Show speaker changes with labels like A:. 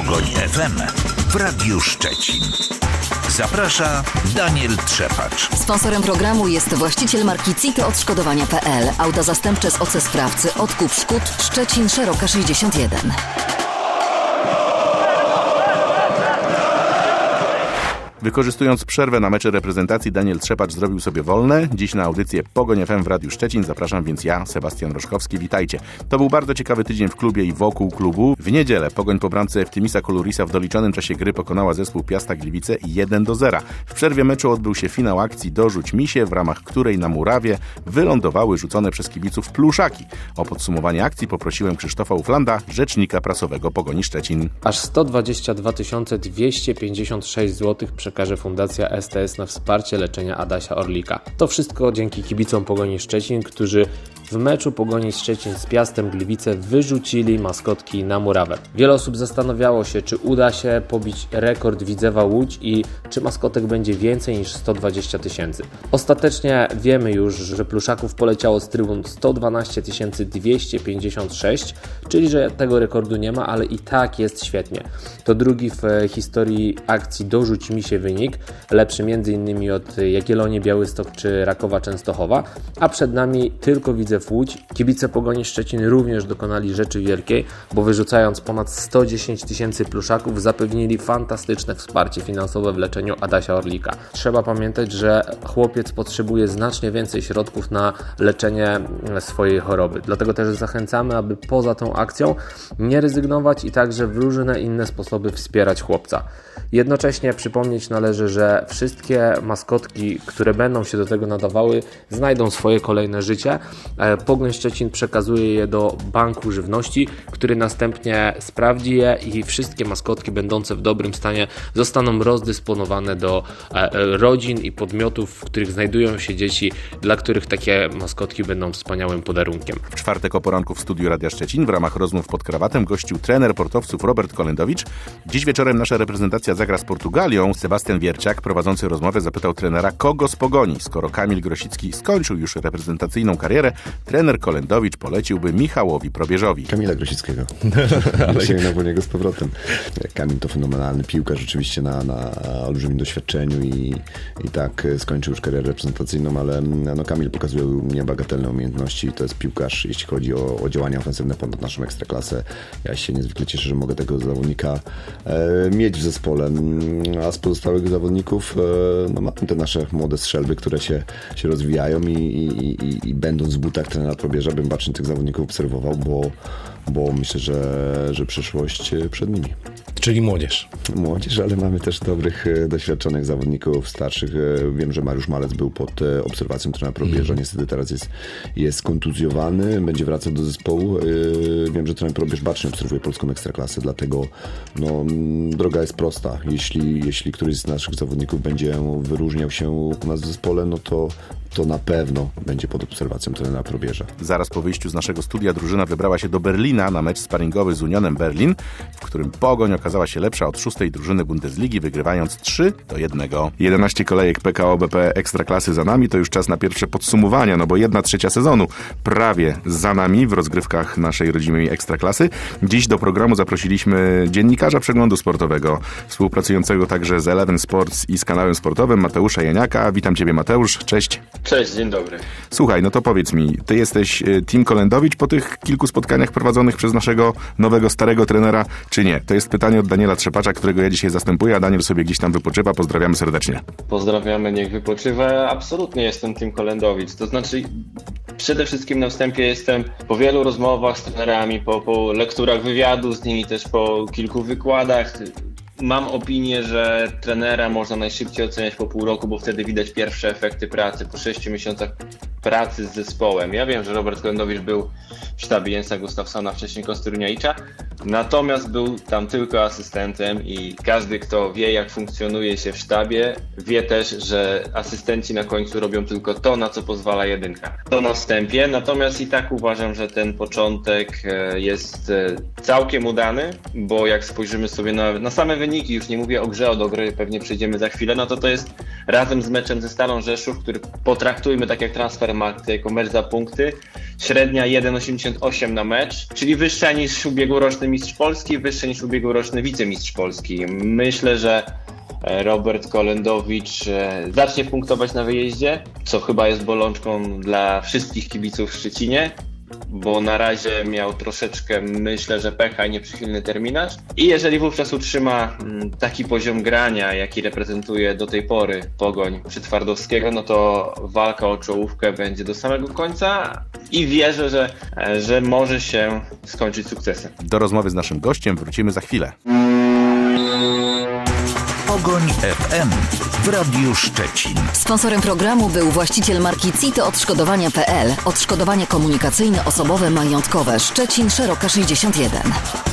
A: Pogoń FM w Radiu Szczecin. Zaprasza Daniel Trzepacz.
B: Sponsorem programu jest właściciel marki CITO Odszkodowania.pl. Auta zastępcze z OC Sprawcy. Odkup szkód. Szczecin, Szeroka 61.
C: Wykorzystując przerwę na mecze reprezentacji, Daniel Trzepacz zrobił sobie wolne. Dziś na audycję Pogoń FM w Radiu Szczecin zapraszam więc ja, Sebastian Roszkowski. Witajcie. To był bardzo ciekawy tydzień w klubie i wokół klubu. W niedzielę Pogoń po bramce Eftimisa Kolurisa w doliczonym czasie gry pokonała zespół Piasta Gliwice 1-0. W przerwie meczu odbył się finał akcji Dorzuć Misie, w ramach której na murawie wylądowały rzucone przez kibiców pluszaki. O podsumowanie akcji poprosiłem Krzysztofa Uflanda, rzecznika prasowego Pogoni Szczecin.
D: Aż 122 256 zł przekaże Fundacja STS na wsparcie leczenia Adasia Orlika. To wszystko dzięki kibicom Pogoni Szczecin, którzy w meczu Pogoni Szczecin z Piastem Gliwice wyrzucili maskotki na murawę. Wiele osób zastanawiało się, czy uda się pobić rekord Widzewa Łódź i czy maskotek będzie więcej niż 120 000. Ostatecznie wiemy już, że pluszaków poleciało z trybun 112 256, czyli że tego rekordu nie ma, ale i tak jest świetnie. To drugi w historii akcji Dorzuć Misie wynik, lepszy m.in. od Jagiellonii Białystok czy Rakowa Częstochowa, a przed nami tylko Widzew Łódź. Kibice Pogoni Szczecin również dokonali rzeczy wielkiej, bo wyrzucając ponad 110 000 pluszaków zapewnili fantastyczne wsparcie finansowe w leczeniu Adasia Orlika. Trzeba pamiętać, że chłopiec potrzebuje znacznie więcej środków na leczenie swojej choroby. Dlatego też zachęcamy, aby poza tą akcją nie rezygnować i także w różne inne sposoby wspierać chłopca. Jednocześnie przypomnieć należy, że wszystkie maskotki, które będą się do tego nadawały, znajdą swoje kolejne życie. Pogoń Szczecin przekazuje je do Banku Żywności, który następnie sprawdzi je i wszystkie maskotki będące w dobrym stanie zostaną rozdysponowane do rodzin i podmiotów, w których znajdują się dzieci, dla których takie maskotki będą wspaniałym podarunkiem.
C: W czwartek o poranku w studiu Radia Szczecin w ramach rozmów pod krawatem gościł trener portowców Robert Kolendowicz. Dziś wieczorem nasza reprezentacja zagra z Portugalią. Sebastian Wierciak, prowadzący rozmowę, zapytał trenera, kogo z Pogoni. Skoro Kamil Grosicki skończył już reprezentacyjną karierę, trener Kolendowicz poleciłby Michałowi Probierzowi.
E: Kamila Grosickiego. Sięgnął po niego z powrotem. Kamil to fenomenalny piłkarz, rzeczywiście na olbrzymim doświadczeniu i tak skończył już karierę reprezentacyjną, ale Kamil pokazuje niebagatelne umiejętności. To jest piłkarz, jeśli chodzi o działania ofensywne ponad naszą ekstraklasę. Ja się niezwykle cieszę, że mogę tego zawodnika mieć w zespole. A z pozostałych zawodników mamy te nasze młode strzelby, które się rozwijają i będąc w butach trenera Probierza bym bacznie tych zawodników obserwował, bo myślę, że przyszłość przed nimi.
F: Czyli młodzież.
E: Młodzież, ale mamy też dobrych, doświadczonych zawodników starszych. Wiem, że Mariusz Malec był pod obserwacją trenera Probierza. Niestety teraz jest kontuzjowany, będzie wracał do zespołu. Wiem, że trener Probierz bacznie obserwuje polską ekstraklasę, dlatego droga jest prosta. Jeśli któryś z naszych zawodników będzie wyróżniał się u nas w zespole, to na pewno będzie pod obserwacją trenera Probierza.
C: Zaraz po wyjściu z naszego studia drużyna wybrała się do Berlina na mecz sparingowy z Unionem Berlin, w którym Pogoń okazała się lepsza od 6. drużyny Bundesligi, wygrywając 3-1. 11 kolejek PKO BP Ekstraklasy za nami, to już czas na pierwsze podsumowania, bo 1/3 sezonu prawie za nami w rozgrywkach naszej rodzimej Ekstraklasy. Dziś do programu zaprosiliśmy dziennikarza przeglądu sportowego, współpracującego także z Eleven Sports i z kanałem sportowym, Mateusza Janiaka. Witam Ciebie, Mateusz. Cześć.
G: Cześć, dzień dobry.
C: Słuchaj, to powiedz mi, ty jesteś Team Kolendowicz po tych kilku spotkaniach prowadzonych przez naszego nowego, starego trenera, czy nie? To jest pytanie od Daniela Trzepacza, którego ja dzisiaj zastępuję, a Daniel sobie gdzieś tam wypoczywa. Pozdrawiamy serdecznie.
G: Pozdrawiamy, niech wypoczywa. Absolutnie jestem Team Kolendowicz. To znaczy, przede wszystkim na wstępie jestem po wielu rozmowach z trenerami, po lekturach wywiadu z nimi, też po kilku wykładach. Mam opinię, że trenera można najszybciej oceniać po pół roku, bo wtedy widać pierwsze efekty pracy, po 6 miesiącach pracy z zespołem. Ja wiem, że Robert Kolendowicz był w sztabie Jensa Gustafsona, wcześniej Kosturniaicza, natomiast był tam tylko asystentem i każdy, kto wie, jak funkcjonuje się w sztabie, wie też, że asystenci na końcu robią tylko to, na co pozwala jedynka. To na wstępie, natomiast i tak uważam, że ten początek jest całkiem udany, bo jak spojrzymy sobie na same wyniki, już nie mówię o grze, do gry pewnie przejdziemy za chwilę, to jest razem z meczem ze Stalą Rzeszów, który potraktujmy tak jak transfer ma jako mecz za punkty. Średnia 1,88 na mecz, czyli wyższa niż ubiegłoroczny mistrz Polski, wyższa niż ubiegłoroczny wicemistrz Polski. Myślę, że Robert Kolendowicz zacznie punktować na wyjeździe, co chyba jest bolączką dla wszystkich kibiców w Szczecinie, bo na razie miał troszeczkę, myślę, że pecha i nieprzychylny terminarz. I jeżeli wówczas utrzyma taki poziom grania, jaki reprezentuje do tej pory Pogoń przy Twardowskiego, no to walka o czołówkę będzie do samego końca i wierzę, że może się skończyć sukcesem.
C: Do rozmowy z naszym gościem wrócimy za chwilę.
A: Pogoń FM w Radiu Szczecin.
B: Sponsorem programu był właściciel marki CITO Odszkodowania.pl. Odszkodowania komunikacyjne, osobowe, majątkowe. Szczecin, Szeroka 61.